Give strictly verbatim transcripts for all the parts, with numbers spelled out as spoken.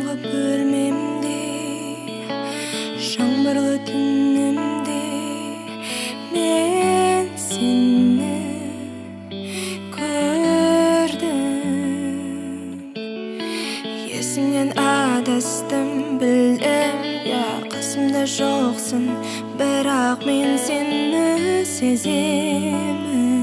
Қараңғы бөлмемде, жаңбырлы түнімде мен сені көрдім. Есімнен адастым, білем, я қасымда жоқсың, бірақ мен сені сеземін.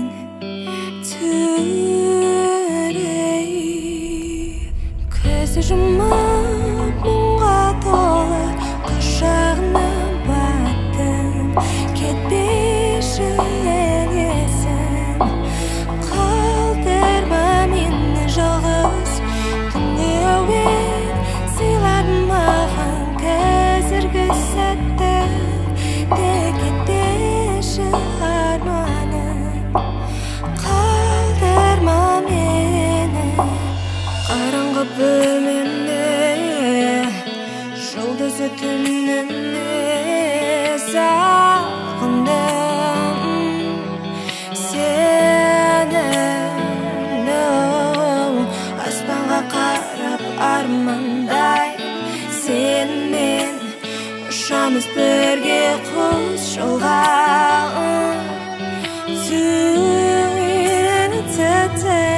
Көзді жұмып мұңға толы құшағына баттым, кетпеші есім, қалдырма мені жалғыз. Түнеуен сыйладың маған қазіргі сәтті, де кетпеші арманым, қалдырма мені. Қараңғы бөлмемде, жұлдызы түнімде сағындым сені. Аспанға қарап армандай, сенімен ұшамыз бірге құс жолға. Түнді